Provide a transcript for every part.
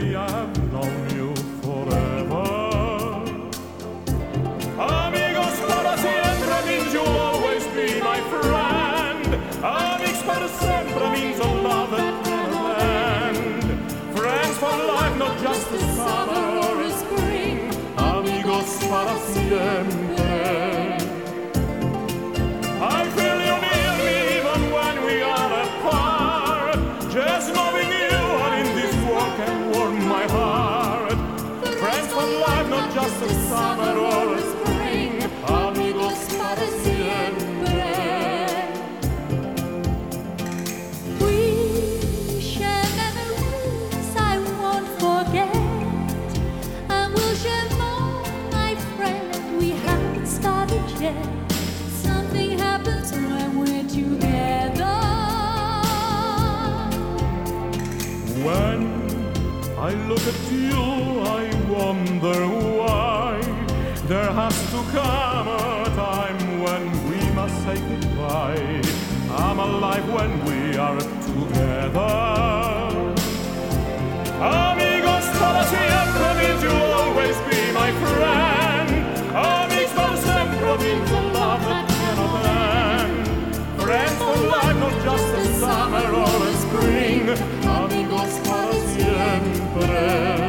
me I have known you forever. Amigos para siempre means you'll always be my friend. Amics para sempre means a love that never end. Friends for life, not just a summer or a spring. Amigos para siempre. I feel you near me even when we are apart. Just knowing you are in this world can warm my heart. Friends for life, not just a summer or a spring. Amigos para siempre. We share memories I won't forget, and we'll share more, my friend. We haven't started yet. Something happens when we're together. When I look at you, I wonder why there has to come a time when we must say goodbye. I'm alive when we are together. Amigos para siempre means you'll always be my friend. Amigos para siempre means a love that cannot end. Friends for life, not just a summer or a spring. Amigos para siempre.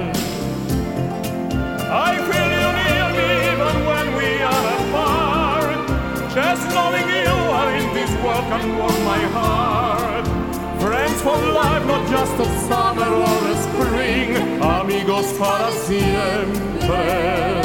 I feel you near me even when we are apart. Just knowing you are in this world can warm my heart. Friends for life, not just a summer or a spring. Amigos para siempre.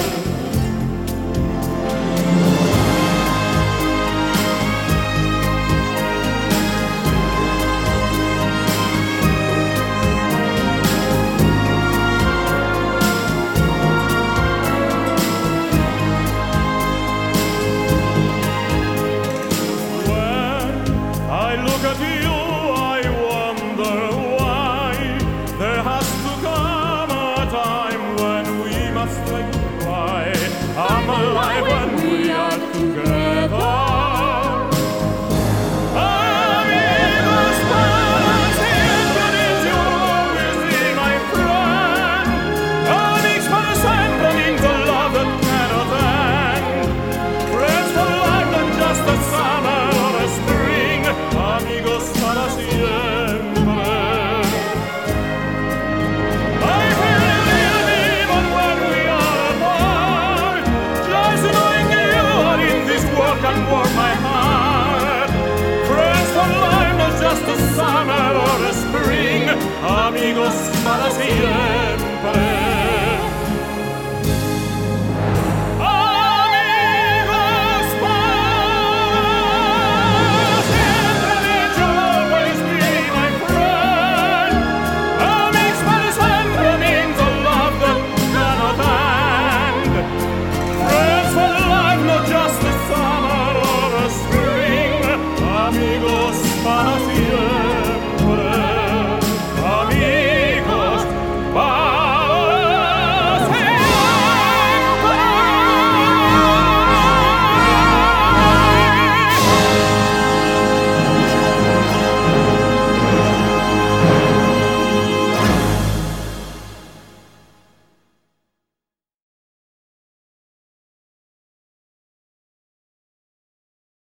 I look at you, I wonder why there has to come a time when we must say goodbye. I'm alive when we are together. Amigos para siempre means you'll always be my friend. Amigos para siempre means a love that cannot end. Friends for life, not just a summer or a spring. Amigos para siempre. I feel you even when we are apart. Just knowing you are in this world can warm my heart. Friends for life, not just a summer or a spring. Amigos para siempre.